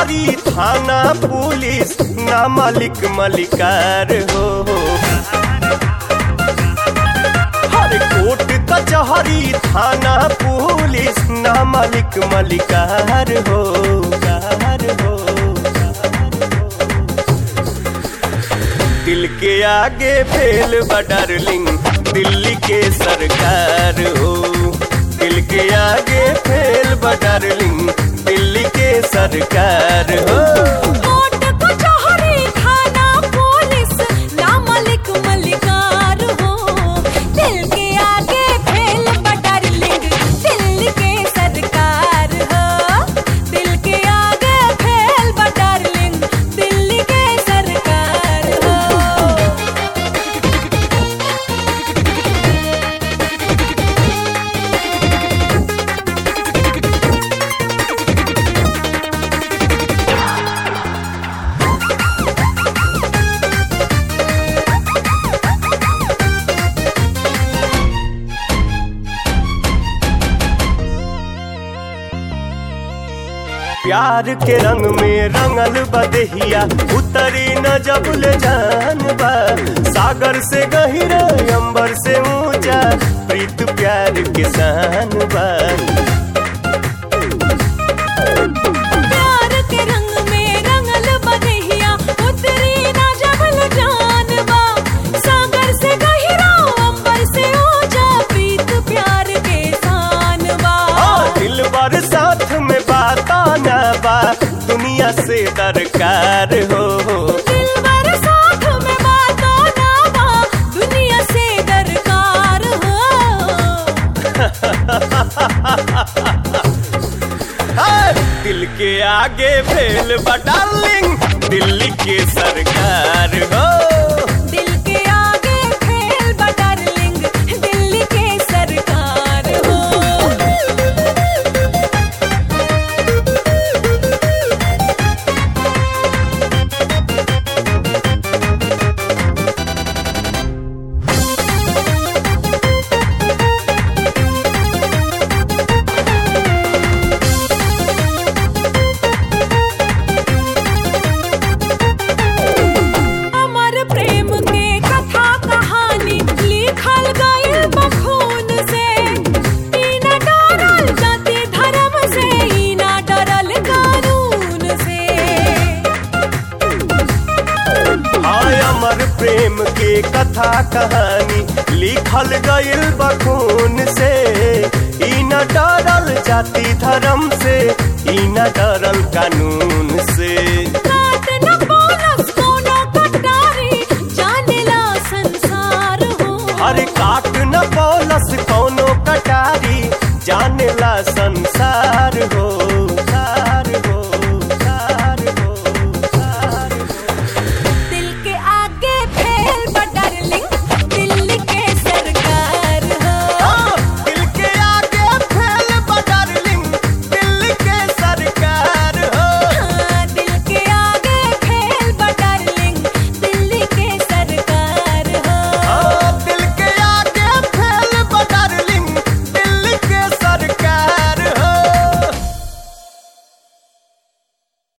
कचहरी थाना पुलिस ना मालिक मलिकार हो। हर कोर्ट कचहरी थाना पुलिस ना मालिक मलिकार हो। दिल के आगे फेल बा डार्लिंग दिल्ली के सरकार हो। दिल के आगे फेल बा डार्लिंग दिल्ली के सरकार हो। कोर्ट कचहरी थाना पुलिस ना मालिक मलिकार हो। दिल के आगे फेल बा डार्लिंग दिल्ली के सरकार हो। दिल के आगे फेल बा डार्लिंग दिल्ली के सरकार हो। प्यार के रंग में रंगल बदहिया उतरी न जब ले जान बा। सागर से गहिरा अंबर से ऊंचा प्रीत प्यार के शान बा। प्यार के रंग में रंगल बदहिया उतरी ना जब ले जान बा। सागर से गहिरा अंबर से ऊंचा प्रीत प्यार के शान बा। दिल बर साथ में बाता ना बा दुनिया से दरकार हो। दिलबर साथ में बातों ना बा दुनिया से दरकार हो। दिल के आगे फेल बा डार्लिंग दिल्ली के सरकार हो। दिल के आगे फेल बा डार्लिंग दिल्ली के सरकार हो। अमर प्रेम के कथा कहानी लिखल गइल बखून से। ई ना डरल जाति धर्म से ई ना डरल कानून से। हाय अमर प्रेम के कथा कहानी लिखल गइल बखून से। ई न डरल जाति धर्म से ई न डरल कानून से। काट न बोलस कोनो कटारी जानेला संसार हो। हर काट